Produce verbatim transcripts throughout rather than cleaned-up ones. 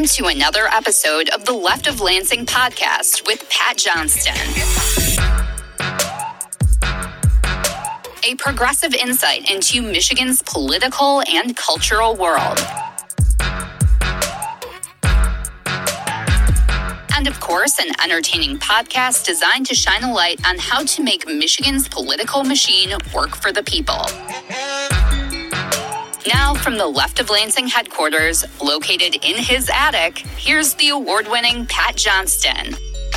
Welcome to another episode of the Left of Lansing podcast with Pat Johnston. A progressive insight into Michigan's political and cultural world. And of course, an entertaining podcast designed to shine a light on how to make Michigan's political machine work for the people. Now, from the Left of Lansing headquarters, located in his attic, here's the award-winning Pat Johnston.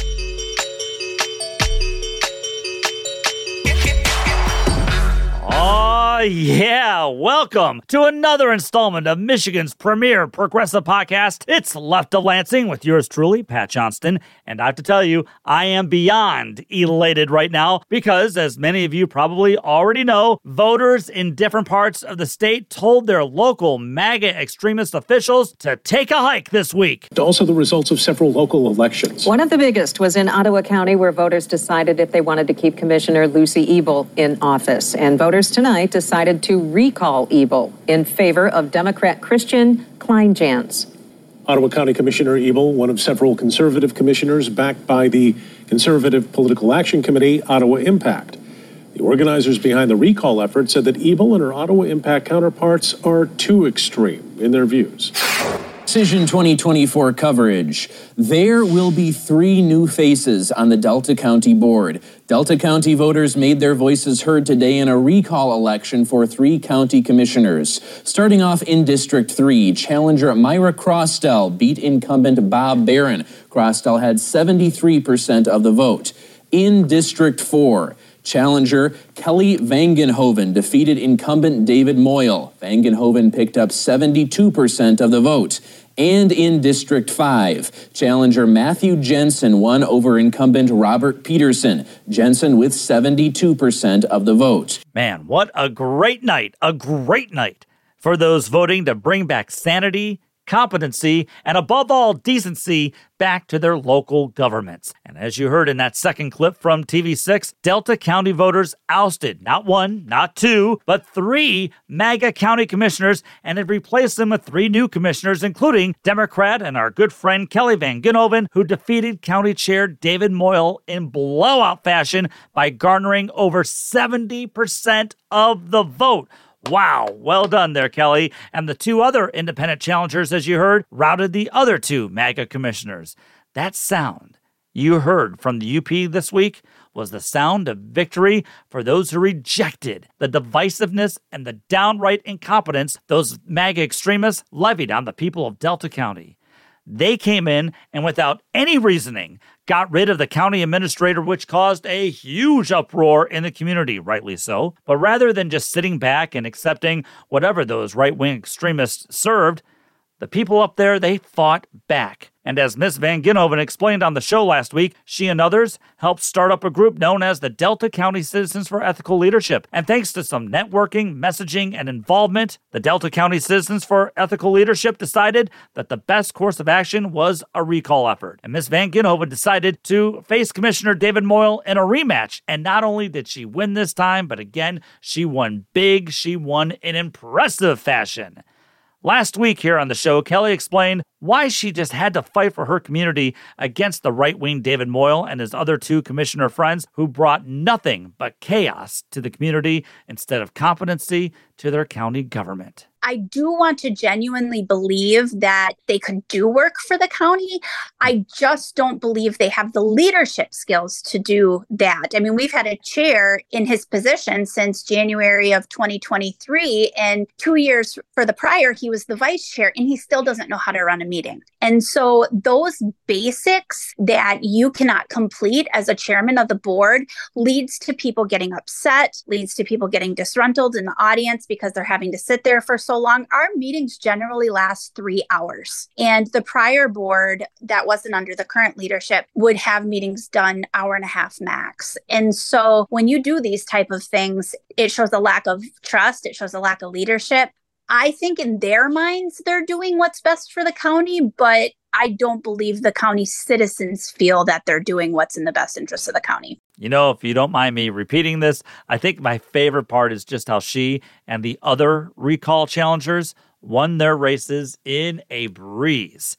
Oh, yeah. Welcome to another installment of Michigan's premier progressive podcast. It's Left of Lansing with yours truly, Pat Johnston. And I have to tell you, I am beyond elated right now because, as many of you probably already know, voters in different parts of the state told their local MAGA extremist officials to take a hike this week. Also the results of several local elections. One of the biggest was in Ottawa County, where voters decided if they wanted to keep Commissioner Lucy Ebel in office. And voters tonight decided to recall Ebel in favor of Democrat Christian Kleinjans. Ottawa County Commissioner Ebel, one of several conservative commissioners backed by the Conservative Political Action Committee, Ottawa Impact. The organizers behind the recall effort said that Ebel and her Ottawa Impact counterparts are too extreme in their views. Decision twenty twenty-four coverage. There will be three new faces on the Delta County Board. Delta County voters made their voices heard today in a recall election for three county commissioners. Starting off in District three, challenger Myra Crostell beat incumbent Bob Barron. Crostell had seventy-three percent of the vote. In District four, challenger Kelly Vangenhoven defeated incumbent David Moyle. Vangenhoven picked up seventy-two percent of the vote. And in District five, challenger Matthew Jensen won over incumbent Robert Peterson. Jensen with seventy-two percent of the vote. Man, what a great night, a great night for those voting to bring back sanity, competency, and above all, decency back to their local governments. And as you heard in that second clip from T V six, Delta County voters ousted not one, not two, but three MAGA county commissioners and have replaced them with three new commissioners, including Democrat and our good friend Kelly Vangenhoven, who defeated County Chair David Moyle in blowout fashion by garnering over seventy percent of the vote. Wow, well done there, Kelly. And the two other independent challengers, as you heard, routed the other two MAGA commissioners. That sound you heard from the U P this week was the sound of victory for those who rejected the divisiveness and the downright incompetence those MAGA extremists levied on the people of Delta County. They came in and without any reasoning got rid of the county administrator, which caused a huge uproar in the community, rightly so. But rather than just sitting back and accepting whatever those right-wing extremists served, the people up there, they fought back. And as Miz Vangenhoven explained on the show last week, she and others helped start up a group known as the Delta County Citizens for Ethical Leadership. And thanks to some networking, messaging, and involvement, the Delta County Citizens for Ethical Leadership decided that the best course of action was a recall effort. And Miz Vangenhoven decided to face Commissioner David Moyle in a rematch. And not only did she win this time, but again, she won big. She won in impressive fashion. Last week here on the show, Kelly explained why she just had to fight for her community against the right-wing David Moyle and his other two commissioner friends who brought nothing but chaos to the community instead of competency to their county government. I do want to genuinely believe that they could do work for the county. I just don't believe they have the leadership skills to do that. I mean, we've had a chair in his position since January of twenty twenty-three, and two years for the prior, he was the vice chair, and he still doesn't know how to run a meeting. And so those basics that you cannot complete as a chairman of the board leads to people getting upset, leads to people getting disgruntled in the audience because they're having to sit there for so long. Our meetings generally last three hours. And the prior board that wasn't under the current leadership would have meetings done hour and a half max. And so when you do these type of things, it shows a lack of trust. It shows a lack of leadership. I think in their minds, they're doing what's best for the county, but I don't believe the county citizens feel that they're doing what's in the best interest of the county. You know, if you don't mind me repeating this, I think my favorite part is just how she and the other recall challengers won their races in a breeze.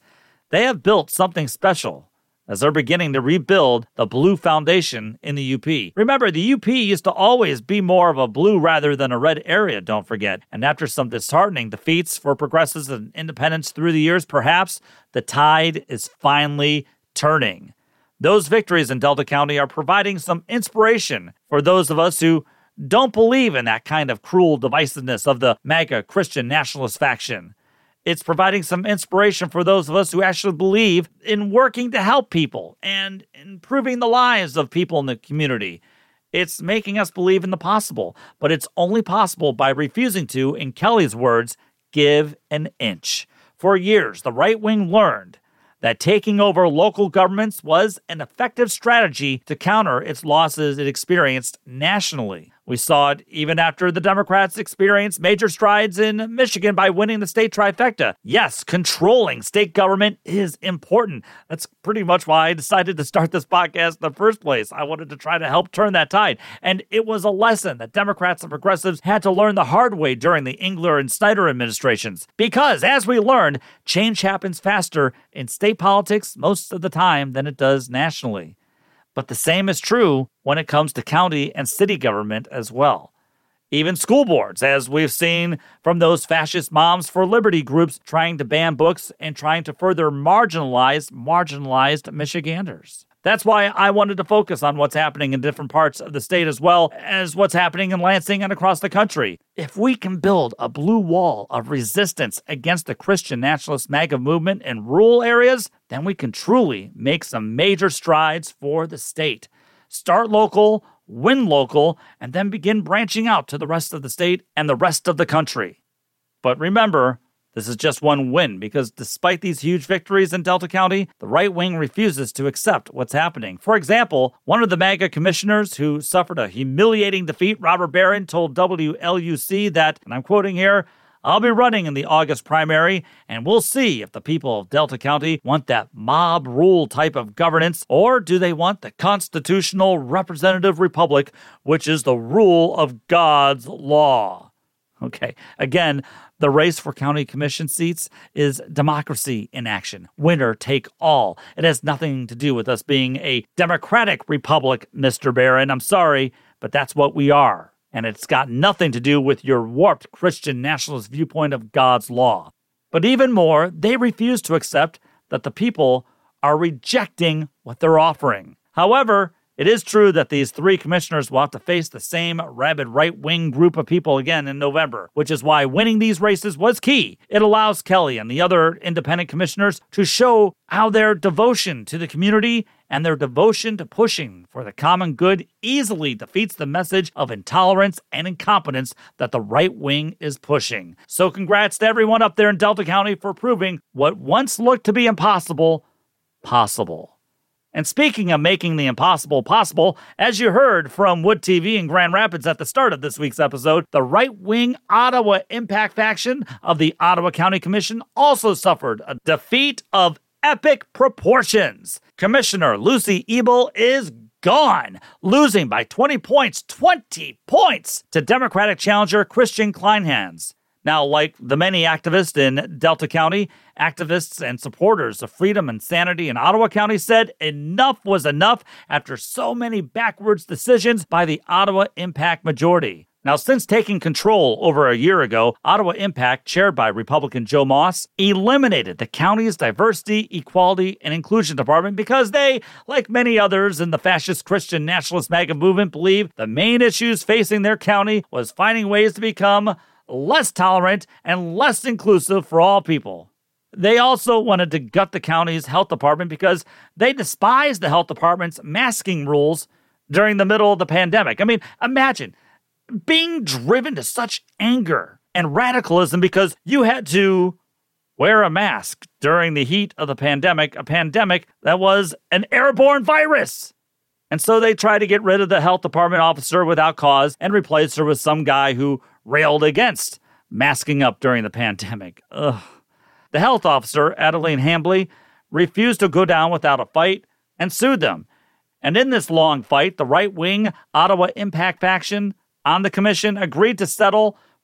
They have built something special as they're beginning to rebuild the blue foundation in the U P. Remember, the U P used to always be more of a blue rather than a red area, don't forget. And after some disheartening defeats for progressives and independents through the years, perhaps the tide is finally turning. Those victories in Delta County are providing some inspiration for those of us who don't believe in that kind of cruel divisiveness of the MAGA Christian nationalist faction. It's providing some inspiration for those of us who actually believe in working to help people and improving the lives of people in the community. It's making us believe in the possible, but it's only possible by refusing to, in Kelly's words, give an inch. For years, the right wing learned that taking over local governments was an effective strategy to counter its losses it experienced nationally. We saw it even after the Democrats experienced major strides in Michigan by winning the state trifecta. Yes, controlling state government is important. That's pretty much why I decided to start this podcast in the first place. I wanted to try to help turn that tide. And it was a lesson that Democrats and progressives had to learn the hard way during the Engler and Snyder administrations. Because, as we learned, change happens faster in state politics most of the time than it does nationally. But the same is true when it comes to county and city government as well. Even school boards, as we've seen from those fascist Moms for Liberty groups trying to ban books and trying to further marginalize marginalized Michiganders. That's why I wanted to focus on what's happening in different parts of the state as well as what's happening in Lansing and across the country. If we can build a blue wall of resistance against the Christian nationalist MAGA movement in rural areas, then we can truly make some major strides for the state. Start local, win local, and then begin branching out to the rest of the state and the rest of the country. But remember, this is just one win, because despite these huge victories in Delta County, the right wing refuses to accept what's happening. For example, one of the MAGA commissioners who suffered a humiliating defeat, Robert Barron, told W L U C that, and I'm quoting here, "I'll be running in the August primary, and we'll see if the people of Delta County want that mob rule type of governance, or do they want the constitutional representative republic, which is the rule of God's law." Okay, again, the race for county commission seats is democracy in action. Winner take all. It has nothing to do with us being a democratic republic, Mister Barron. I'm sorry, but that's what we are. And it's got nothing to do with your warped Christian nationalist viewpoint of God's law. But even more, they refuse to accept that the people are rejecting what they're offering. However, it is true that these three commissioners will have to face the same rabid right-wing group of people again in November, which is why winning these races was key. It allows Kelly and the other independent commissioners to show how their devotion to the community and their devotion to pushing for the common good easily defeats the message of intolerance and incompetence that the right wing is pushing. So congrats to everyone up there in Delta County for proving what once looked to be impossible, possible. And speaking of making the impossible possible, as you heard from Wood T V in Grand Rapids at the start of this week's episode, the right-wing Ottawa Impact faction of the Ottawa County Commission also suffered a defeat of epic proportions. Commissioner Lucy Ebel is gone, losing by twenty points, twenty points to Democratic challenger Christian Kleinhans. Now, like the many activists in Delta County, activists and supporters of freedom and sanity in Ottawa County said enough was enough after so many backwards decisions by the Ottawa Impact majority. Now, since taking control over a year ago, Ottawa Impact, chaired by Republican Joe Moss, eliminated the county's Diversity, Equality, and Inclusion Department because they, like many others in the fascist Christian nationalist MAGA movement, believe the main issues facing their county was finding ways to become less tolerant and less inclusive for all people. They also wanted to gut the county's health department because they despised the health department's masking rules during the middle of the pandemic. I mean, imagine being driven to such anger and radicalism because you had to wear a mask during the heat of the pandemic, a pandemic that was an airborne virus. And so they tried to get rid of the health department officer without cause and replace her with some guy who railed against masking up during the pandemic. Ugh. The health officer, Adeline Hambley, refused to go down without a fight and sued them. And in this long fight, the right-wing Ottawa Impact faction on the commission agreed to settle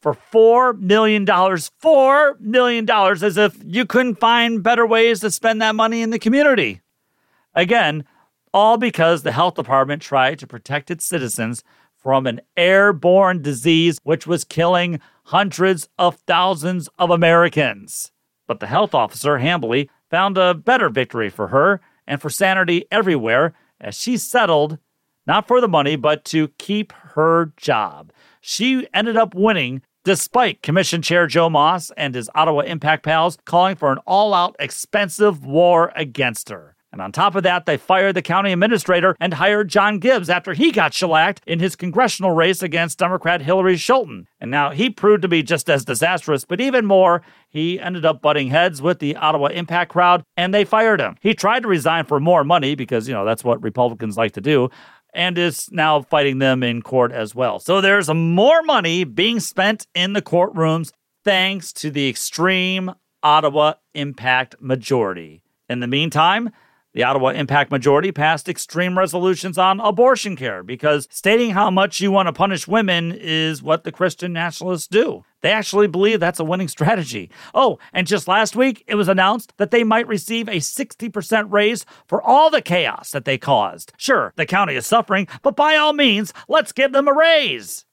for four million dollars. four million dollars, as if you couldn't find better ways to spend that money in the community. Again, all because the health department tried to protect its citizens from an airborne disease which was killing hundreds of thousands of Americans. But the health officer, Hambly, found a better victory for her and for sanity everywhere as she settled, not for the money, but to keep her job. She ended up winning despite Commission Chair Joe Moss and his Ottawa Impact pals calling for an all-out expensive war against her. And on top of that, they fired the county administrator and hired John Gibbs after he got shellacked in his congressional race against Democrat Hillary Schulten. And now he proved to be just as disastrous, but even more, he ended up butting heads with the Ottawa Impact crowd, and they fired him. He tried to resign for more money because, you know, that's what Republicans like to do, and is now fighting them in court as well. So there's more money being spent in the courtrooms thanks to the extreme Ottawa Impact majority. In the meantime, the Ottawa Impact majority passed extreme resolutions on abortion care because stating how much you want to punish women is what the Christian nationalists do. They actually believe that's a winning strategy. Oh, and just last week, it was announced that they might receive a sixty percent raise for all the chaos that they caused. Sure, the county is suffering, but by all means, let's give them a raise.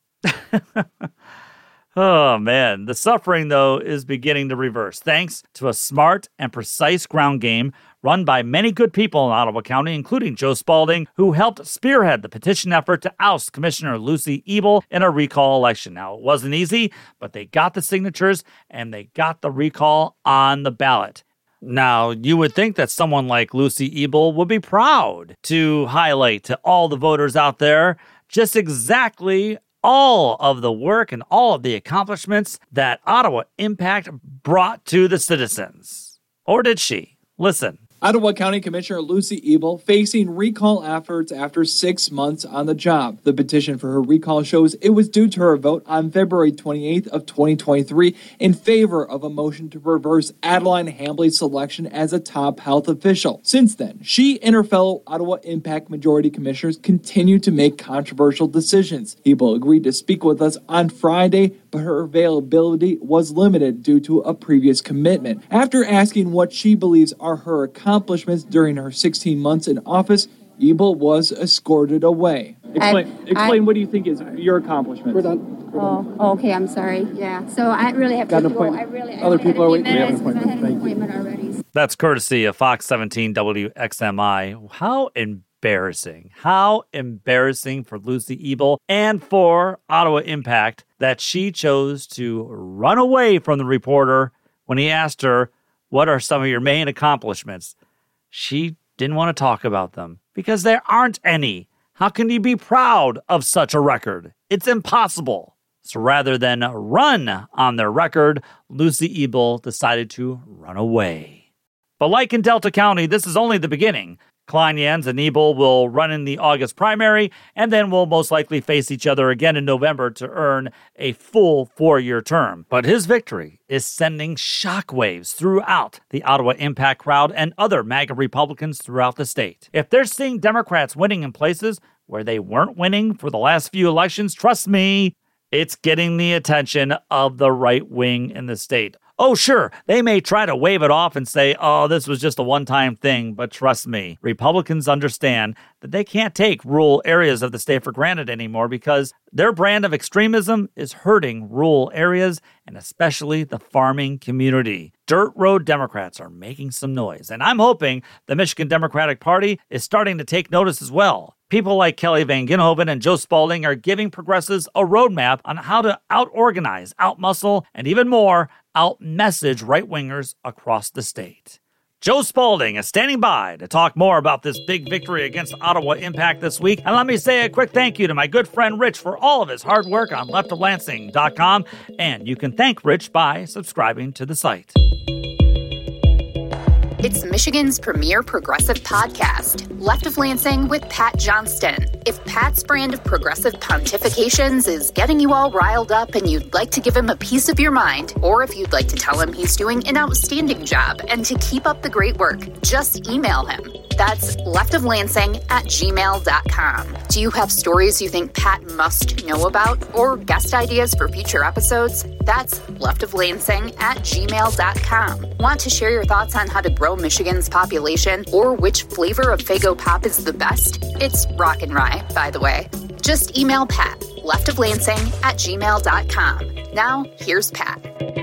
Oh, man. The suffering, though, is beginning to reverse thanks to a smart and precise ground game run by many good people in Ottawa County, including Joe Spalding, who helped spearhead the petition effort to oust Commissioner Lucy Ebel in a recall election. Now, it wasn't easy, but they got the signatures and they got the recall on the ballot. Now, you would think that someone like Lucy Ebel would be proud to highlight to all the voters out there just exactly all of the work and all of the accomplishments that Ottawa Impact brought to the citizens. Or did she? Listen. Ottawa County Commissioner Lucy Ebel facing recall efforts after six months on the job. The petition for her recall shows it was due to her vote on February twenty-eighth of twenty twenty-three in favor of a motion to reverse Adeline Hambly's selection as a top health official. Since then, she and her fellow Ottawa Impact majority commissioners continue to make controversial decisions. Ebel agreed to speak with us on Friday, but her availability was limited due to a previous commitment. After asking what she believes are her accomplishments during her sixteen months in office, Ebel was escorted away. Explain, I, explain I, what do you think is your accomplishment? We're done. We're oh, done. okay, I'm sorry. Yeah, so I really have Got to an go. appointment. I really, I Other people are waiting. We have an appointment. I had an Thank appointment you. already. That's courtesy of Fox seventeen W X M I. How embarrassing. How embarrassing for Lucy Ebel and for Ottawa Impact that she chose to run away from the reporter when he asked her, what are some of your main accomplishments? She didn't want to talk about them because there aren't any. How can you be proud of such a record? It's impossible. So rather than run on their record, Lucy Ebel decided to run away. But like in Delta County, this is only the beginning. Klein-Jans and Ebel will run in the August primary, and then will most likely face each other again in November to earn a full four-year term. But his victory is sending shockwaves throughout the Ottawa Impact crowd and other MAGA Republicans throughout the state. If they're seeing Democrats winning in places where they weren't winning for the last few elections, trust me, it's getting the attention of the right wing in the state. Oh, sure, they may try to wave it off and say, oh, this was just a one-time thing, but trust me, Republicans understand that they can't take rural areas of the state for granted anymore because their brand of extremism is hurting rural areas and especially the farming community. Dirt road Democrats are making some noise, and I'm hoping the Michigan Democratic Party is starting to take notice as well. People like Kelly Van Ginhoven and Joe Spalding are giving progressives a roadmap on how to out-organize, out-muscle, and even more, out-message right-wingers across the state. Joe Spalding is standing by to talk more about this big victory against Ottawa Impact this week. And let me say a quick thank you to my good friend Rich for all of his hard work on left of lansing dot com. And you can thank Rich by subscribing to the site. It's Michigan's premier progressive podcast, Left of Lansing with Pat Johnston. If Pat's brand of progressive pontifications is getting you all riled up and you'd like to give him a piece of your mind, or if you'd like to tell him he's doing an outstanding job and to keep up the great work, just email him. That's leftoflansing at gmail dot com. Do you have stories you think Pat must know about or guest ideas for future episodes? That's leftoflansing at gmail dot com. Want to share your thoughts on how to grow Michigan's population or which flavor of Faygo Pop is the best? It's rock and rye, by the way. Just email Pat, leftoflansing at gmail dot com. Now, here's Pat.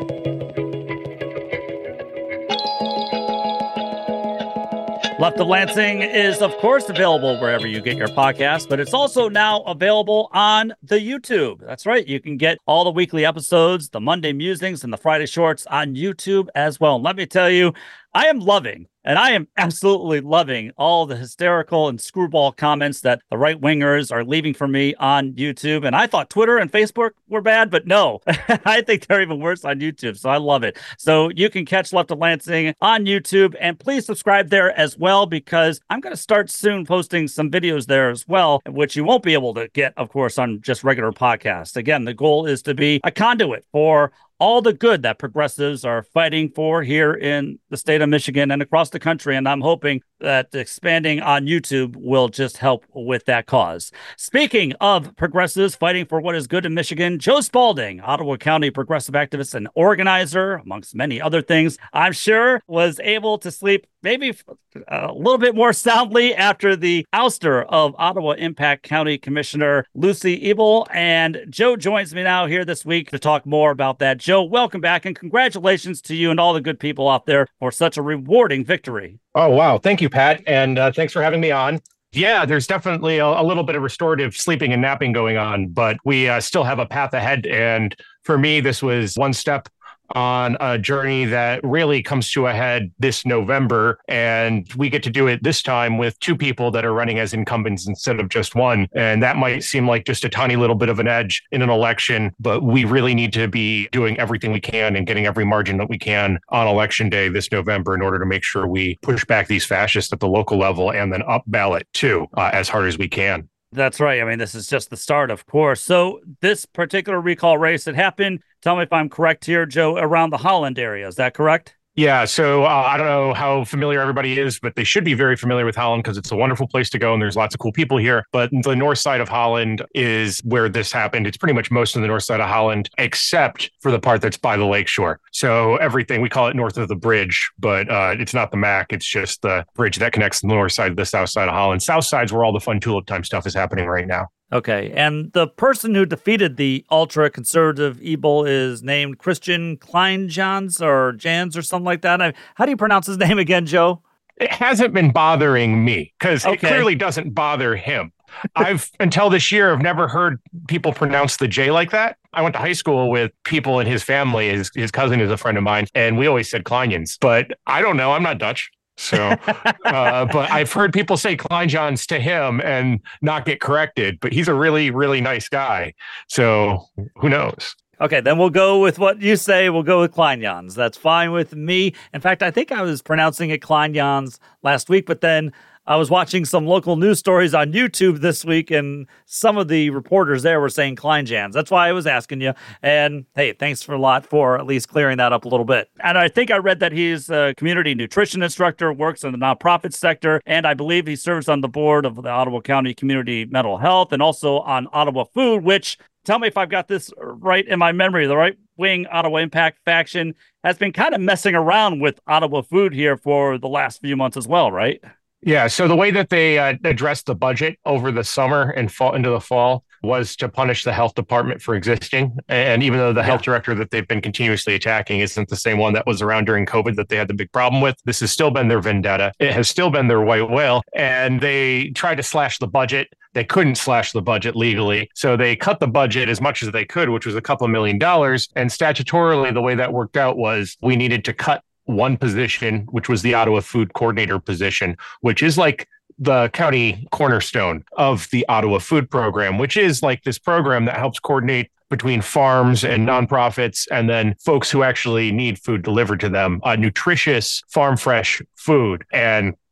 Left of Lansing is, of course, available wherever you get your podcast, but it's also now available on the YouTube. That's right. You can get all the weekly episodes, the Monday musings, and the Friday shorts on YouTube as well. And let me tell you, I am loving, and I am absolutely loving all the hysterical and screwball comments that the right-wingers are leaving for me on YouTube. And I thought Twitter and Facebook were bad, but no, I think they're even worse on YouTube. So I love it. So you can catch Left of Lansing on YouTube, and please subscribe there as well, because I'm going to start soon posting some videos there as well, which you won't be able to get, of course, on just regular podcasts. Again, the goal is to be a conduit for all the good that progressives are fighting for here in the state of Michigan and across the country. And I'm hoping that expanding on YouTube will just help with that cause. Speaking of progressives fighting for what is good in Michigan, Joe Spalding, Ottawa County progressive activist and organizer, amongst many other things, I'm sure was able to sleep maybe a little bit more soundly after the ouster of Ottawa Impact County Commissioner Lucy Ebel. And Joe joins me now here this week to talk more about that. Joe, welcome back, and congratulations to you and all the good people out there for such a rewarding victory. Oh, wow. Thank you, Pat. And uh, thanks for having me on. Yeah, there's definitely a, a little bit of restorative sleeping and napping going on, but we uh, still have a path ahead. And for me, this was one step on a journey that really comes to a head this November. And we get to do it this time with two people that are running as incumbents instead of just one. And that might seem like just a tiny little bit of an edge in an election, but we really need to be doing everything we can and getting every margin that we can on election day this November in order to make sure we push back these fascists at the local level and then up ballot too, uh, as hard as we can. That's right. I mean, this is just the start, of course. So this particular recall race, it happened, tell me if I'm correct here, Joe, around the Holland area. Is that correct? Yeah, so uh, I don't know how familiar everybody is, but they should be very familiar with Holland because it's a wonderful place to go and there's lots of cool people here. But the north side of Holland is where this happened. It's pretty much most of the north side of Holland, except for the part that's by the lakeshore. So everything, we call it north of the bridge, but uh, it's not the Mac. It's just the bridge that connects the north side to the south side of Holland. South side's where all the fun tulip time stuff is happening right now. Okay, and the person who defeated the ultra-conservative Ebel is named Christian Kleinjans or Jans or something like that. I, how do you pronounce his name again, Joe? It hasn't been bothering me because okay. It clearly doesn't bother him. I've, until this year, I've never heard people pronounce the J like that. I went to high school with people in his family. His, his cousin is a friend of mine, and we always said Kleinjans. But I don't know. I'm not Dutch. So, uh, but I've heard people say Kleinjans to him and not get corrected, but he's a really, really nice guy. So who knows? Okay, then we'll go with what you say. We'll go with Kleinjans. That's fine with me. In fact, I think I was pronouncing it Kleinjans last week, but then I was watching some local news stories on YouTube this week, and some of the reporters there were saying Kleinjans. That's why I was asking you. And hey, thanks for a lot for at least clearing that up a little bit. And I think I read that he's a community nutrition instructor, works in the nonprofit sector, and I believe he serves on the board of the Ottawa County Community Mental Health and also on Ottawa Food, which, tell me if I've got this right in my memory, the right wing Ottawa Impact faction has been kind of messing around with Ottawa Food here for the last few months as well, right? Yeah. So the way that they uh, addressed the budget over the summer and fall into the fall was to punish the health department for existing. And even though the yeah. health director that they've been continuously attacking isn't the same one that was around during COVID that they had the big problem with, this has still been their vendetta. It has still been their white whale. And they tried to slash the budget. They couldn't slash the budget legally. So they cut the budget as much as they could, which was a couple of million dollars. And statutorily, the way that worked out was we needed to cut one position, which was the Ottawa Food Coordinator position, which is like the county cornerstone of the Ottawa Food Program, which is like this program that helps coordinate between farms and nonprofits and then folks who actually need food delivered to them, uh, nutritious farm fresh food. And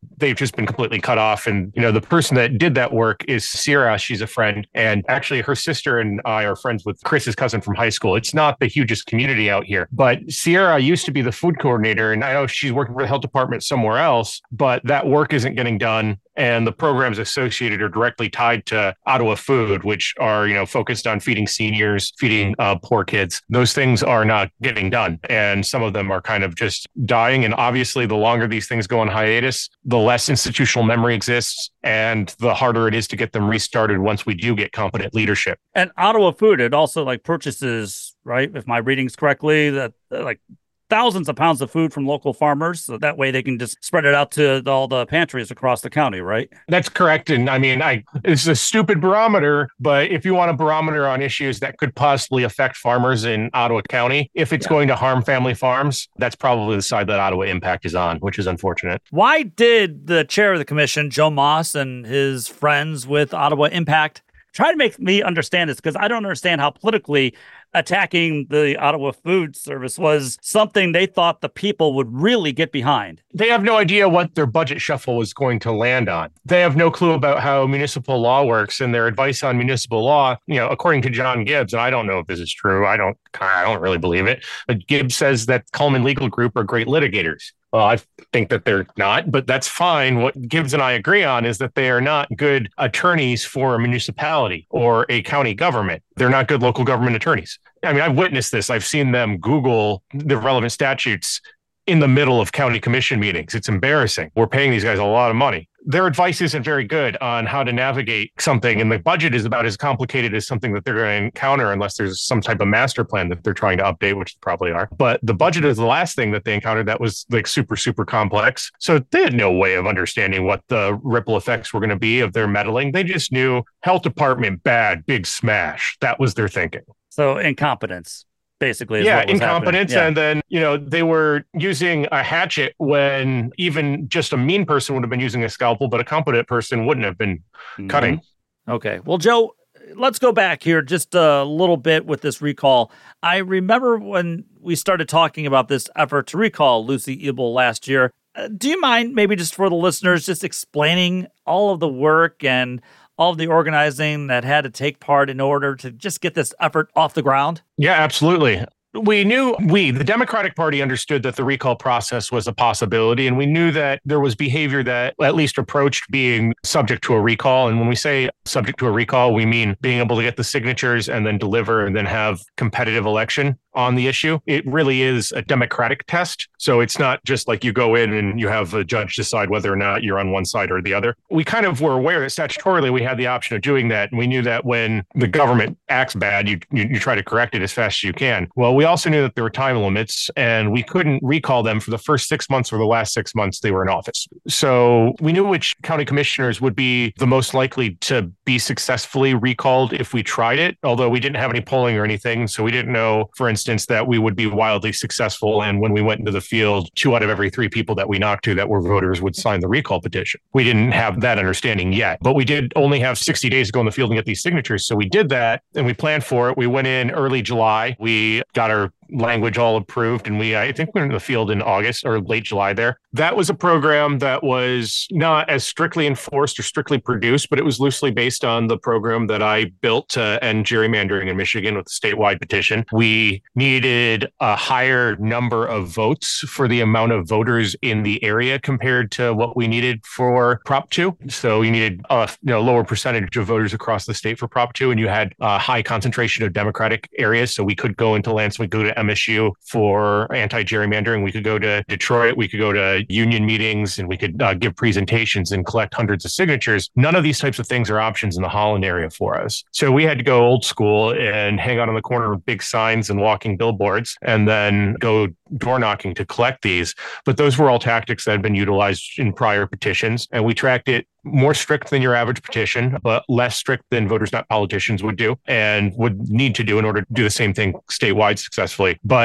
they've just been completely cut off. And, you know, the person that did that work is Sierra. She's a friend. And actually, her sister and I are friends with Chris's cousin from high school. It's not the hugest community out here. But Sierra used to be the food coordinator. And I know she's working for the health department somewhere else, but that work isn't getting done. And the programs associated are directly tied to Ottawa Food, which are, you know, focused on feeding seniors, feeding uh, poor kids. Those things are not getting done. And some of them are kind of just dying. And obviously, the longer these things go on hiatus, the less institutional memory exists and the harder it is to get them restarted once we do get competent leadership. And Ottawa Food, it also like purchases, right, if my reading's correctly, that uh, like thousands of pounds of food from local farmers. So that way they can just spread it out to all the pantries across the county, right? That's correct. And I mean, I it's a stupid barometer, but if you want a barometer on issues that could possibly affect farmers in Ottawa County, if it's yeah. going to harm family farms, that's probably the side that Ottawa Impact is on, which is unfortunate. Why did the chair of the commission, Joe Moss, and his friends with Ottawa Impact try to make me understand this? Because I don't understand how politically attacking the Ottawa Food Service was something they thought the people would really get behind. They have no idea what their budget shuffle was going to land on. They have no clue about how municipal law works, and their advice on municipal law, you know, according to John Gibbs, and I don't know if this is true, I don't, I don't really believe it, but Gibbs says that Cullman Legal Group are great litigators. Well, I think that they're not, but that's fine. What Gibbs and I agree on is that they are not good attorneys for a municipality or a county government. They're not good local government attorneys. I mean, I've witnessed this. I've seen them Google the relevant statutes in the middle of county commission meetings. It's embarrassing. We're paying these guys a lot of money. Their advice isn't very good on how to navigate something, and the budget is about as complicated as something that they're going to encounter unless there's some type of master plan that they're trying to update, which they probably are. But the budget is the last thing that they encountered that was like super, super complex. So they had no way of understanding what the ripple effects were going to be of their meddling. They just knew health department, bad, big smash. That was their thinking. So incompetence. Basically, is yeah, what was incompetence. Yeah. And then, you know, they were using a hatchet when even just a mean person would have been using a scalpel, but a competent person wouldn't have been mm-hmm. cutting. Okay. Well, Joe, let's go back here just a little bit with this recall. I remember when we started talking about this effort to recall Lucy Ebel last year. Uh, do you mind maybe just for the listeners, just explaining all of the work and all of the organizing that had to take part in order to just get this effort off the ground? Yeah, absolutely. We knew, we, the Democratic Party, understood that the recall process was a possibility, and we knew that there was behavior that at least approached being subject to a recall. And when we say subject to a recall, we mean being able to get the signatures and then deliver and then have competitive election on the issue. It really is a democratic test. So it's not just like you go in and you have a judge decide whether or not you're on one side or the other. We kind of were aware that statutorily we had the option of doing that. And we knew that when the government acts bad, you, you, you try to correct it as fast as you can. Well, we also knew that there were time limits, and we couldn't recall them for the first six months or the last six months they were in office. So we knew which county commissioners would be the most likely to be successfully recalled if we tried it, although we didn't have any polling or anything. So we didn't know, for instance, that we would be wildly successful. And when we went into the field, two out of every three people that we knocked to that were voters would sign the recall petition. We didn't have that understanding yet, but we did only have sixty days to go in the field and get these signatures. So we did that and we planned for it. We went in early July. We got our language all approved. And we, I think we went in the field in August or late July there. That was a program that was not as strictly enforced or strictly produced, but it was loosely based on the program that I built to end gerrymandering in Michigan with the statewide petition. We needed a higher number of votes for the amount of voters in the area compared to what we needed for Prop two. So you needed a you know, lower percentage of voters across the state for Prop two, and you had a high concentration of Democratic areas. So we could go into Lance, we could go to M S U for anti-gerrymandering. We could go to Detroit. We could go to union meetings, and we could uh, give presentations and collect hundreds of signatures. None of these types of things are options in the Holland area for us. So we had to go old school and hang out on the corner with big signs and walking billboards, and then go door knocking to collect these. But those were all tactics that had been utilized in prior petitions, and we tracked it more strict than your average petition, but less strict than Voters Not Politicians would do and would need to do in order to do the same thing statewide successfully. But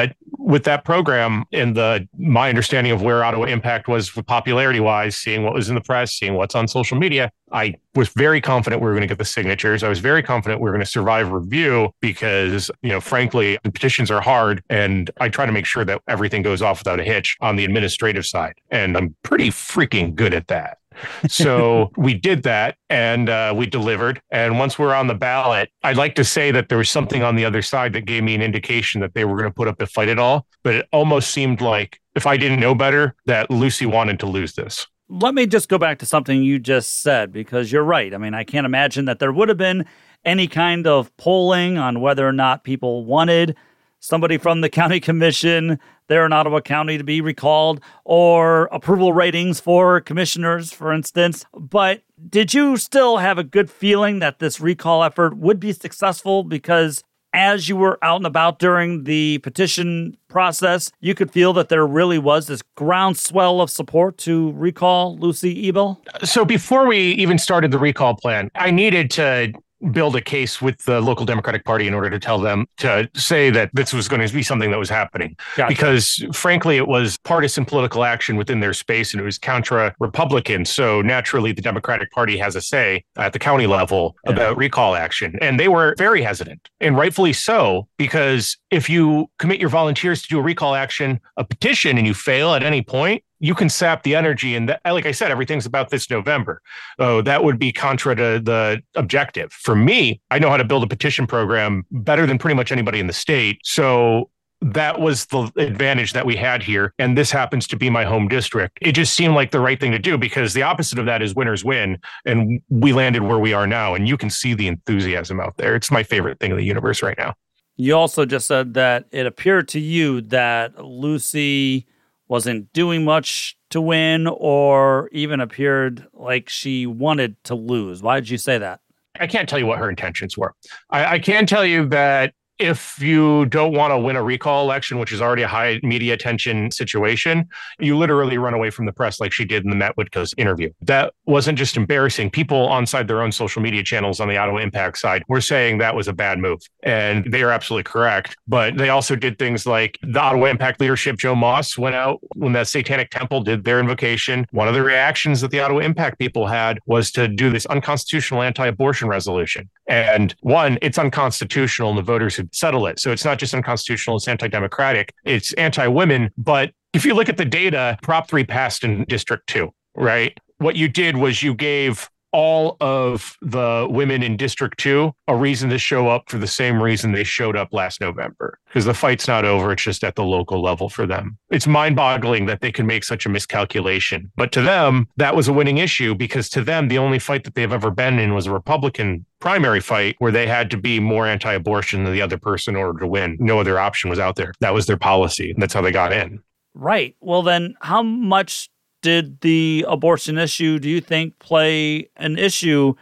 with that program and the my understanding of where Ottawa Impact was popularity wise, seeing what was in the press, seeing what's on social media, I was very confident we were going to get the signatures. I was very confident we were going to survive review because, you know, frankly, the petitions are hard and I try to make sure that everything goes off without a hitch on the administrative side. And I'm pretty freaking good at that. So we did that and uh, we delivered. And once we're on the ballot, I'd like to say that there was something on the other side that gave me an indication that they were going to put up a fight at all. But it almost seemed like, if I didn't know better, that Lucy wanted to lose this. Let me just go back to something you just said, because you're right. I mean, I can't imagine that there would have been any kind of polling on whether or not people wanted somebody from the county commission there in Ottawa County to be recalled, or approval ratings for commissioners, for instance. But did you still have a good feeling that this recall effort would be successful? Because as you were out and about during the petition process, you could feel that there really was this groundswell of support to recall Lucy Ebel? So before we even started the recall plan, I needed to build a case with the local Democratic Party in order to tell them to say that this was going to be something that was happening. Gotcha. Because frankly, it was partisan political action within their space and it was contra-Republican. So naturally, the Democratic Party has a say at the county level yeah. about recall action. And they were very hesitant, and rightfully so, because if you commit your volunteers to do a recall action, a petition, and you fail at any point, you can sap the energy. And that, like I said, everything's about this November. Oh, that would be contra to the objective. For me, I know how to build a petition program better than pretty much anybody in the state. So that was the advantage that we had here. And this happens to be my home district. It just seemed like the right thing to do, because the opposite of that is winners win. And we landed where we are now. And you can see the enthusiasm out there. It's my favorite thing in the universe right now. You also just said that it appeared to you that Lucy wasn't doing much to win, or even appeared like she wanted to lose. Why did you say that? I can't tell you what her intentions were. I, I can tell you that if you don't want to win a recall election, which is already a high media attention situation, you literally run away from the press like she did in the Matt Whitko's interview. That wasn't just embarrassing. People onside their own social media channels on the Ottawa Impact side were saying that was a bad move. And they are absolutely correct. But they also did things like the Ottawa Impact leadership, Joe Moss, went out when the Satanic Temple did their invocation. One of the reactions that the Ottawa Impact people had was to do this unconstitutional anti-abortion resolution. And one, it's unconstitutional, and the voters who settle it. So it's not just unconstitutional, it's anti-democratic, it's anti-women. But if you look at the data, Prop three passed in District two, right? What you did was you gave all of the women in District two a reason to show up for the same reason they showed up last November, because the fight's not over. It's just at the local level for them. It's mind-boggling that they can make such a miscalculation. But to them, that was a winning issue, because to them, the only fight that they've ever been in was a Republican primary fight where they had to be more anti-abortion than the other person in order to win. No other option was out there. That was their policy. And that's how they got in. Right. Well, then how much did the abortion issue, do you think, play an issue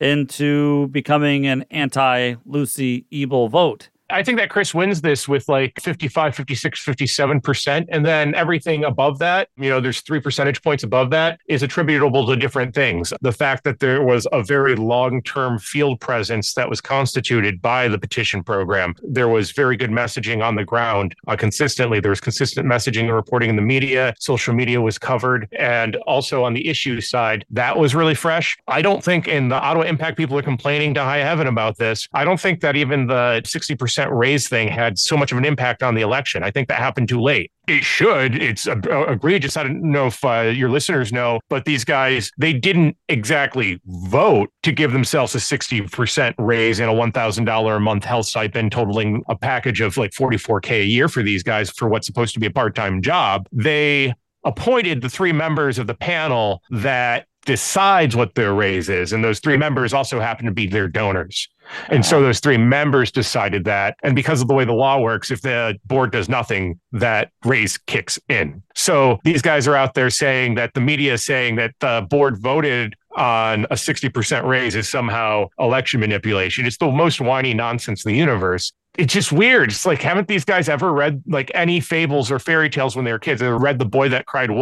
into becoming an anti-Lucy Ebel vote? I think that Chris wins this with like fifty-five, fifty-six, fifty-seven percent. And then everything above that, you know, there's three percentage points above that is attributable to different things. The fact that there was a very long-term field presence that was constituted by the petition program. There was very good messaging on the ground uh, consistently. There was consistent messaging and reporting in the media. Social media was covered. And also on the issue side, that was really fresh. I don't think, and the Ottawa Impact people are complaining to high heaven about this, I don't think that even the sixty percent raise thing had so much of an impact on the election. I think that happened too late. It should. It's uh, egregious. I don't know if uh, your listeners know, but these guys, they didn't exactly vote to give themselves a sixty percent raise and a one thousand dollars a month health stipend, totaling a package of like forty-four K a year for these guys for what's supposed to be a part-time job. They appointed the three members of the panel that decides what their raise is. And those three members also happen to be their donors. And so those three members decided that. And because of the way the law works, if the board does nothing, that raise kicks in. So these guys are out there saying that the media is saying that the board voted on a sixty percent raise is somehow election manipulation. It's the most whiny nonsense in the universe. It's just weird. It's like, haven't these guys ever read like any fables or fairy tales when they were kids? They read The Boy That Cried Wolf.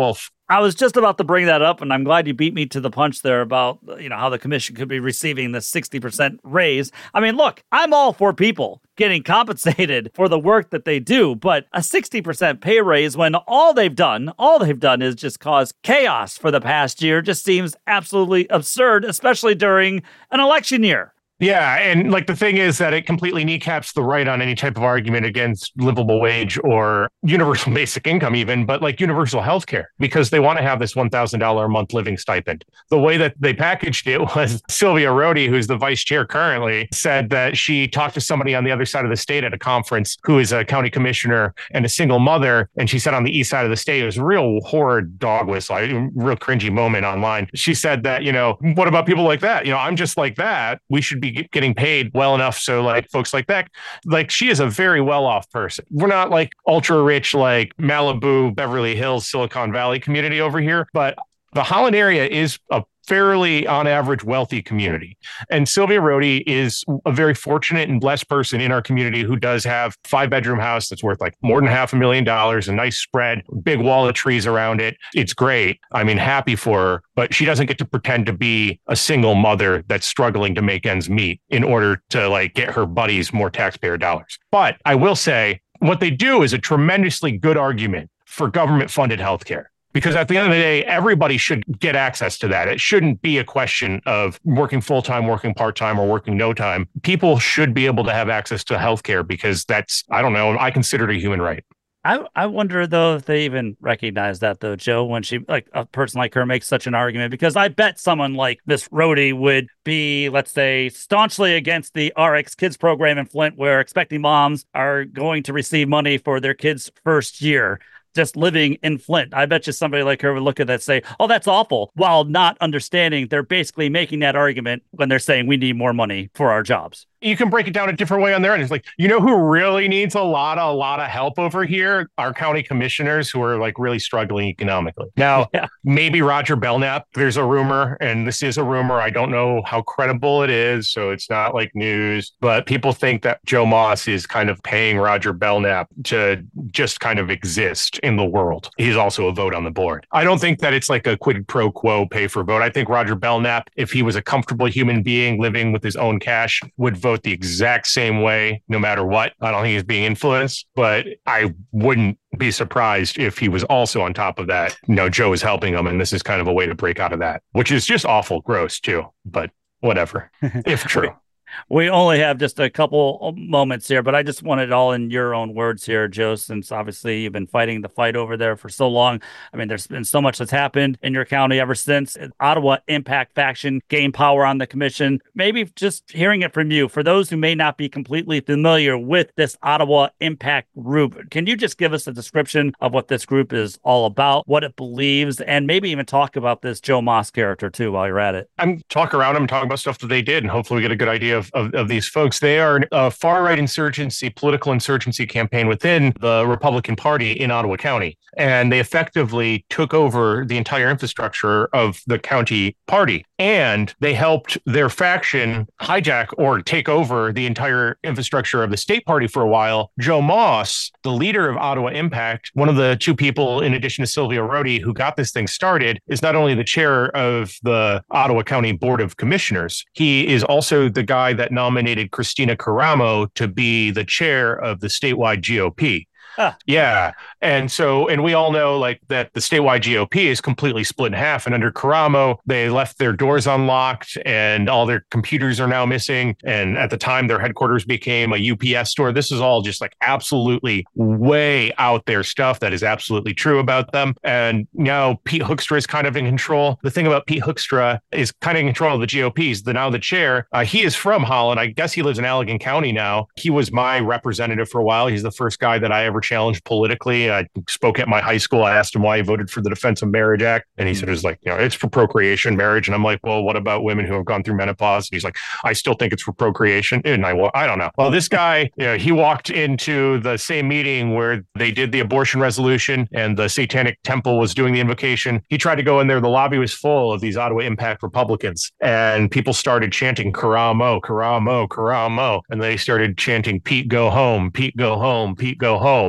I was just about to bring that up, and I'm glad you beat me to the punch there about, you know, how the commission could be receiving the sixty percent raise. I mean, look, I'm all for people getting compensated for the work that they do, but a sixty percent pay raise when all they've done, all they've done is just cause chaos for the past year just seems absolutely absurd, especially during an election year. Yeah, and like the thing is that it completely kneecaps the right on any type of argument against livable wage or universal basic income even, but like universal health care, because they want to have this one thousand dollars a month living stipend. The way that they packaged it was Sylvia Rhodey, who's the vice chair currently, said that she talked to somebody on the other side of the state at a conference who is a county commissioner and a single mother. And she said on the east side of the state, it was a real horrid dog whistle, a real cringy moment online. She said that, you know, what about people like that? You know, I'm just like that. We should be getting paid well enough so like folks like that, like she is a very well-off person. We're not like ultra rich like Malibu, Beverly Hills, Silicon Valley community over here, but the Holland area is a fairly, on average, wealthy community. And Sylvia Rhodey is a very fortunate and blessed person in our community who does have a five-bedroom house that's worth like more than half a million dollars, a nice spread, big wall of trees around it. It's great. I mean, happy for her, but she doesn't get to pretend to be a single mother that's struggling to make ends meet in order to like get her buddies more taxpayer dollars. But I will say what they do is a tremendously good argument for government-funded healthcare. Because at the end of the day, everybody should get access to that. It shouldn't be a question of working full-time, working part-time, or working no time. People should be able to have access to healthcare because that's, I don't know, I consider it a human right. I, I wonder, though, if they even recognize that, though, Joe, when she, like a person like her makes such an argument, because I bet someone like Miss Rhodey would be, let's say, staunchly against the R X Kids program in Flint, where expecting moms are going to receive money for their kids' first year. Just living in Flint. I bet you somebody like her would look at that and say, oh, that's awful, while not understanding they're basically making that argument when they're saying we need more money for our jobs. You can break it down a different way on their end. It's like, you know who really needs a lot, a lot of help over here? Our county commissioners who are like really struggling economically. Now, yeah. Maybe Roger Belknap, there's a rumor, and this is a rumor. I don't know how credible it is, so it's not like news, but people think that Joe Moss is kind of paying Roger Belknap to just kind of exist in the world. He's also a vote on the board. I don't think that it's like a quid pro quo pay for vote. I think Roger Belknap, if he was a comfortable human being living with his own cash, would vote the exact same way, no matter what. I don't think he's being influenced, but I wouldn't be surprised if he was also on top of that. You know, Joe is helping him, and this is kind of a way to break out of that, which is just awful gross too, but whatever, if true. We only have just a couple moments here, but I just want it all in your own words here, Joe, since obviously you've been fighting the fight over there for so long. I mean, there's been so much that's happened in your county ever since Ottawa Impact faction gained power on the commission. Maybe just hearing it from you, for those who may not be completely familiar with this Ottawa Impact group, can you just give us a description of what this group is all about, what it believes, and maybe even talk about this Joe Moss character too while you're at it? I'm talk around them, talk about stuff that they did, and hopefully we get a good idea Of, of, of these folks. They are a far-right insurgency, political insurgency campaign within the Republican Party in Ottawa County. And they effectively took over the entire infrastructure of the county party. And they helped their faction hijack or take over the entire infrastructure of the state party for a while. Joe Moss, the leader of Ottawa Impact, one of the two people, in addition to Sylvia Rhodey, who got this thing started, is not only the chair of the Ottawa County Board of Commissioners, he is also the guy that nominated Christina Caramo to be the chair of the statewide G O P. Huh. Yeah. And so, and we all know like that the statewide G O P is completely split in half. And under Caramo, they left their doors unlocked and all their computers are now missing. And at the time, their headquarters became a U P S store. This is all just like absolutely way out there stuff that is absolutely true about them. And now Pete Hoekstra is kind of in control. The thing about Pete Hoekstra is kind of in control of the G O P. He's the, now the chair. Uh, he is from Holland. I guess he lives in Allegan County now. He was my representative for a while. He's the first guy that I ever challenged politically. I spoke at my high school. I asked him why he voted for the Defense of Marriage Act. And he said, it's like, you know, it's for procreation, marriage. And I'm like, well, what about women who have gone through menopause? And he's like, I still think it's for procreation. And I, well, I don't know. Well, this guy, you know, he walked into the same meeting where they did the abortion resolution and the Satanic Temple was doing the invocation. He tried to go in there. The lobby was full of these Ottawa Impact Republicans. And people started chanting, Caramo, Caramo, Caramo. And they started chanting, Pete, go home, Pete, go home, Pete, go home.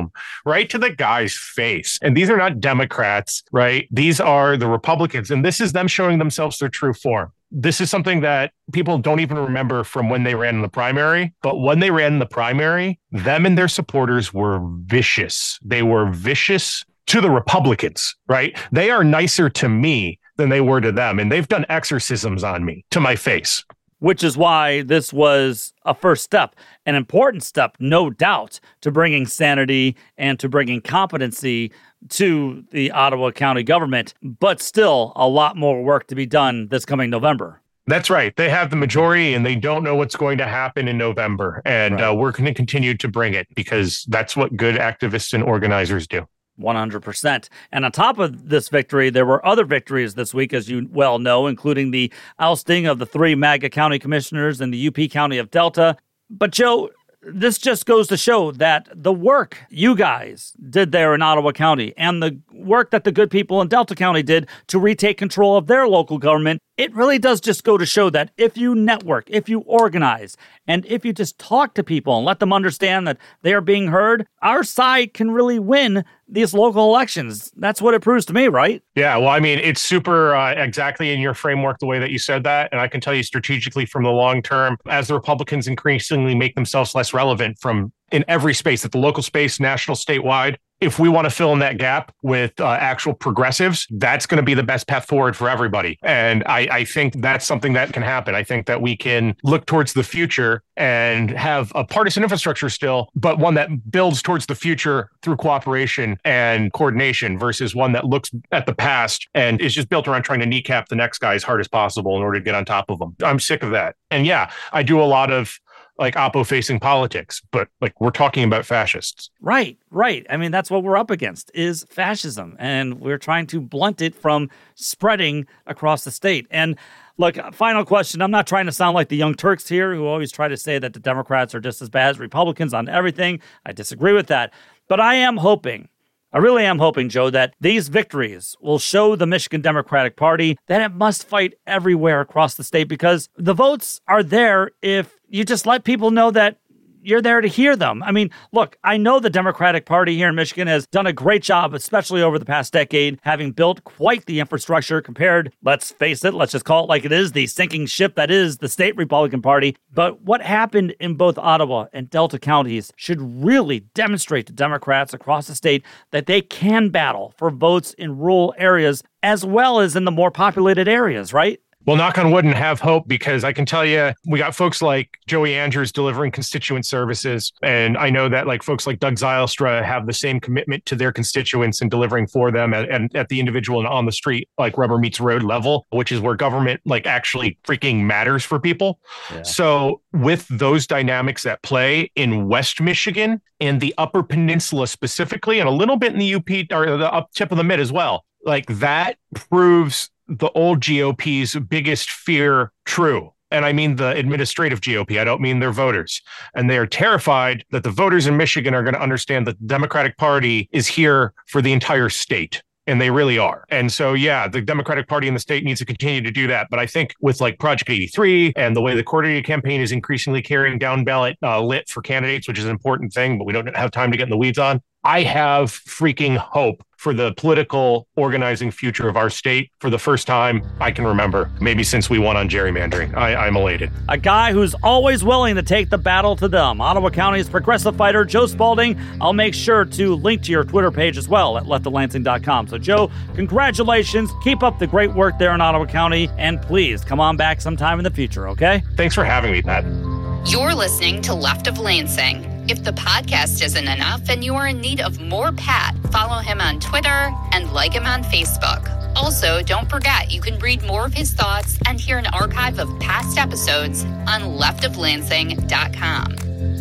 them right to the guy's face. And these are not Democrats, right? These are the Republicans. And this is them showing themselves their true form. This is something that people don't even remember from when they ran in the primary. But when they ran in the primary, them and their supporters were vicious. They were vicious to the Republicans, right? They are nicer to me than they were to them. And they've done exorcisms on me to my face. Which is why this was a first step, an important step, no doubt, to bringing sanity and to bringing competency to the Ottawa County government, but still a lot more work to be done this coming November. That's right. They have the majority and they don't know what's going to happen in November. And right. uh, we're going to continue to bring it because that's what good activists and organizers do. one hundred percent. And on top of this victory, there were other victories this week, as you well know, including the ousting of the three MAGA county commissioners in the U P County of Delta. But Joe, this just goes to show that the work you guys did there in Ottawa County and the work that the good people in Delta County did to retake control of their local government, it really does just go to show that if you network, if you organize, and if you just talk to people and let them understand that they are being heard, our side can really win these local elections. That's what it proves to me, right? Yeah, well, I mean, it's super uh, exactly in your framework, the way that you said that. And I can tell you strategically from the long term, as the Republicans increasingly make themselves less relevant from in every space, at the local space, national, statewide, if we want to fill in that gap with uh, actual progressives, that's going to be the best path forward for everybody. And I, I think that's something that can happen. I think that we can look towards the future and have a partisan infrastructure still, but one that builds towards the future through cooperation and coordination versus one that looks at the past and is just built around trying to kneecap the next guy as hard as possible in order to get on top of them. I'm sick of that. And yeah, I do a lot of like oppo-facing politics, but like we're talking about fascists. Right, right. I mean, that's what we're up against is fascism, and we're trying to blunt it from spreading across the state. And look, final question. I'm not trying to sound like the Young Turks here who always try to say that the Democrats are just as bad as Republicans on everything. I disagree with that. But I am hoping, I really am hoping, Joe, that these victories will show the Michigan Democratic Party that it must fight everywhere across the state because the votes are there if you just let people know that you're there to hear them. I mean, look, I know the Democratic Party here in Michigan has done a great job, especially over the past decade, having built quite the infrastructure compared, let's face it, let's just call it like it is, the sinking ship that is the state Republican Party. But what happened in both Ottawa and Delta counties should really demonstrate to Democrats across the state that they can battle for votes in rural areas as well as in the more populated areas, right? Well, knock on wood and have hope, because I can tell you, we got folks like Joey Andrews delivering constituent services. And I know that like folks like Doug Zylstra have the same commitment to their constituents and delivering for them and, and at the individual and on the street, like rubber meets road level, which is where government like actually freaking matters for people. Yeah. So with those dynamics at play in West Michigan and the Upper Peninsula specifically, and a little bit in the U P or the up tip of the mid as well, like that proves the old G O P's biggest fear true. And I mean the administrative G O P. I don't mean their voters. And they are terrified that the voters in Michigan are going to understand that the Democratic Party is here for the entire state. And they really are. And so, yeah, the Democratic Party in the state needs to continue to do that. But I think with like Project eighty-three and the way the coordinated campaign is increasingly carrying down ballot uh, lit for candidates, which is an important thing, but we don't have time to get in the weeds on. I have freaking hope for the political organizing future of our state for the first time I can remember, maybe since we won on gerrymandering. I, I'm elated. A guy who's always willing to take the battle to them. Ottawa County's progressive fighter, Joe Spalding. I'll make sure to link to your Twitter page as well at left of lansing dot com. So, Joe, congratulations. Keep up the great work there in Ottawa County. And please come on back sometime in the future, okay? Thanks for having me, Pat. You're listening to Left of Lansing. If the podcast isn't enough and you are in need of more Pat, follow him on Twitter and like him on Facebook. Also, don't forget you can read more of his thoughts and hear an archive of past episodes on left of lansing dot com.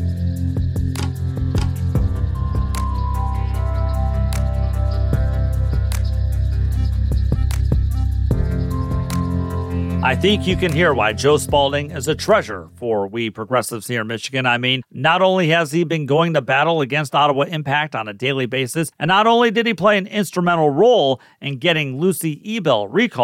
I think you can hear why Joe Spalding is a treasure for we progressives here in Michigan. I mean, not only has he been going to battle against Ottawa Impact on a daily basis, and not only did he play an instrumental role in getting Lucy Ebel recalled,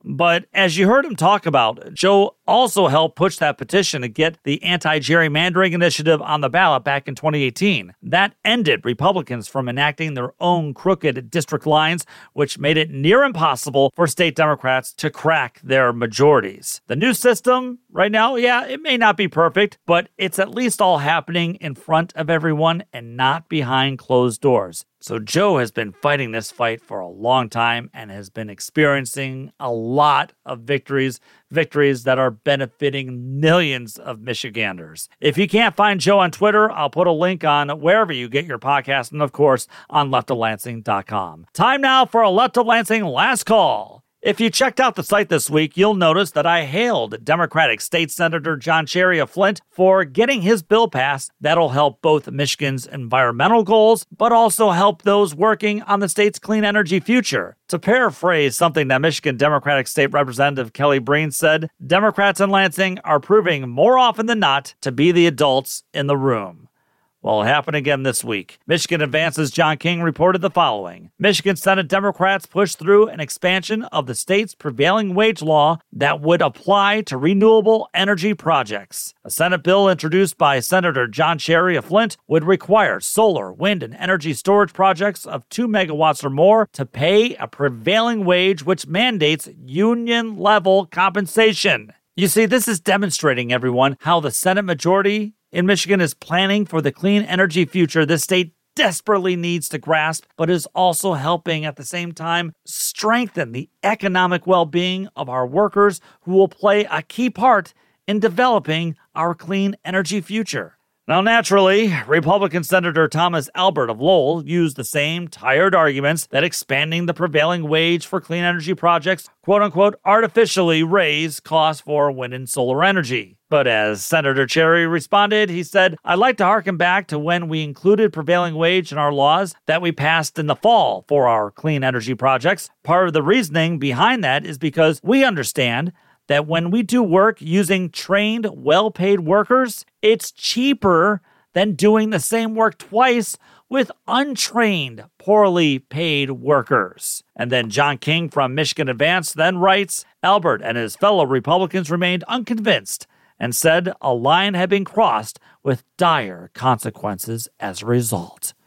But as you heard him talk about, Joe also helped push that petition to get the anti-gerrymandering initiative on the ballot back in twenty eighteen. That ended Republicans from enacting their own crooked district lines, which made it near impossible for state Democrats to crack their majorities. The new system right now, yeah, it may not be perfect, but it's at least all happening in front of everyone and not behind closed doors. So Joe has been fighting this fight for a long time and has been experiencing a lot of victories, victories that are benefiting millions of Michiganders. If you can't find Joe on Twitter, I'll put a link on wherever you get your podcast and, of course, on left of lansing dot com. Time now for a Left of Lansing last call. If you checked out the site this week, you'll notice that I hailed Democratic State Senator John Cherry of Flint for getting his bill passed that'll help both Michigan's environmental goals, but also help those working on the state's clean energy future. To paraphrase something that Michigan Democratic State Representative Kelly Breen said, Democrats in Lansing are proving more often than not to be the adults in the room. Well, it happened again this week. Michigan Advance's John King reported the following. Michigan Senate Democrats pushed through an expansion of the state's prevailing wage law that would apply to renewable energy projects. A Senate bill introduced by Senator John Cherry of Flint would require solar, wind, and energy storage projects of two megawatts or more to pay a prevailing wage which mandates union-level compensation. You see, this is demonstrating, everyone, how the Senate majority in Michigan is planning for the clean energy future this state desperately needs to grasp, but is also helping at the same time strengthen the economic well-being of our workers who will play a key part in developing our clean energy future. Now, naturally, Republican Senator Thomas Albert of Lowell used the same tired arguments that expanding the prevailing wage for clean energy projects, quote-unquote, artificially raise costs for wind and solar energy. But as Senator Cherry responded, he said, I'd like to harken back to when we included prevailing wage in our laws that we passed in the fall for our clean energy projects. Part of the reasoning behind that is because we understand that when we do work using trained, well-paid workers, it's cheaper than doing the same work twice with untrained, poorly paid workers. And then John King from Michigan Advance then writes, Albert and his fellow Republicans remained unconvinced and said a line had been crossed with dire consequences as a result.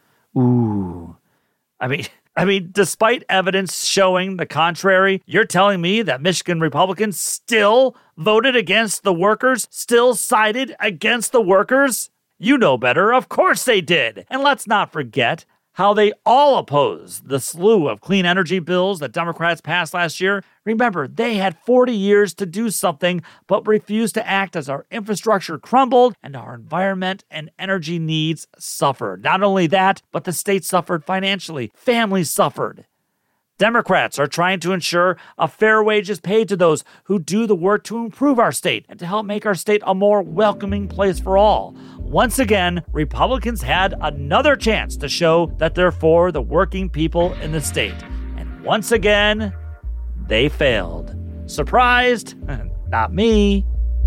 Ooh. I mean... I mean, despite evidence showing the contrary, you're telling me that Michigan Republicans still voted against the workers, still sided against the workers? You know better. Of course they did. And let's not forget how they all opposed the slew of clean energy bills that Democrats passed last year. Remember, they had forty years to do something, but refused to act as our infrastructure crumbled and our environment and energy needs suffered. Not only that, but the state suffered financially. Families suffered. Democrats are trying to ensure a fair wage is paid to those who do the work to improve our state and to help make our state a more welcoming place for all. Once again, Republicans had another chance to show that they're for the working people in the state. And once again, they failed. Surprised? Not me.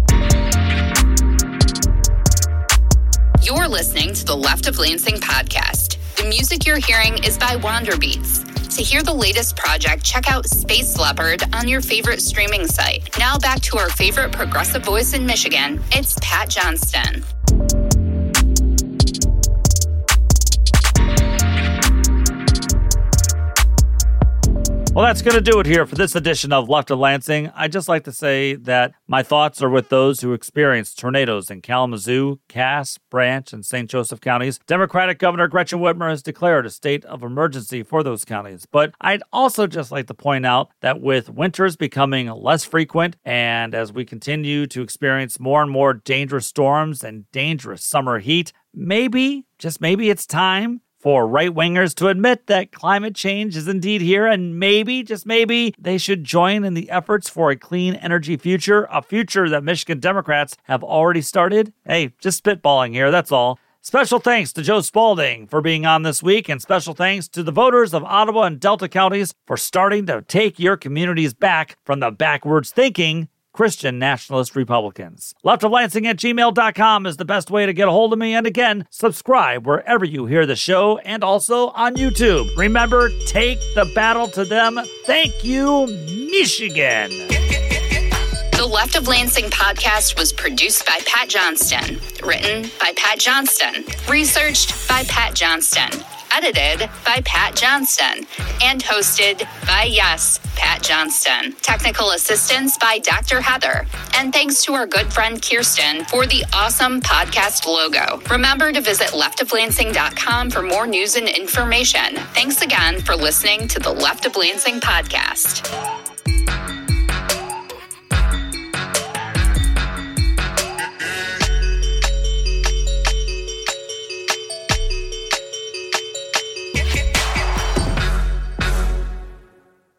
You're listening to the Left of Lansing podcast. The music you're hearing is by Wanderbeats. To hear the latest project, check out Space Leopard on your favorite streaming site. Now back to our favorite progressive voice in Michigan. It's Pat Johnston. Well, that's going to do it here for this edition of Left of Lansing. I'd just like to say that my thoughts are with those who experienced tornadoes in Kalamazoo, Cass, Branch, and Saint Joseph counties. Democratic Governor Gretchen Whitmer has declared a state of emergency for those counties. But I'd also just like to point out that with winters becoming less frequent and as we continue to experience more and more dangerous storms and dangerous summer heat, maybe, just maybe it's time for right-wingers to admit that climate change is indeed here, and maybe, just maybe, they should join in the efforts for a clean energy future, a future that Michigan Democrats have already started. Hey, just spitballing here, that's all. Special thanks to Joe Spalding for being on this week, and special thanks to the voters of Ottawa and Delta counties for starting to take your communities back from the backwards thinking Christian nationalist Republicans. Left of Lansing at gmail dot com is the best way to get a hold of me. And again, subscribe wherever you hear the show and also on YouTube. Remember, take the battle to them. Thank you, Michigan. The Left of Lansing podcast was produced by Pat Johnston, written by Pat Johnston, researched by Pat Johnston, edited by Pat Johnston, and hosted by, yes, Pat Johnston. Technical assistance by Doctor Heather. And thanks to our good friend Kirsten for the awesome podcast logo. Remember to visit left of lansing dot com for more news and information. Thanks again for listening to the Left of Lansing podcast.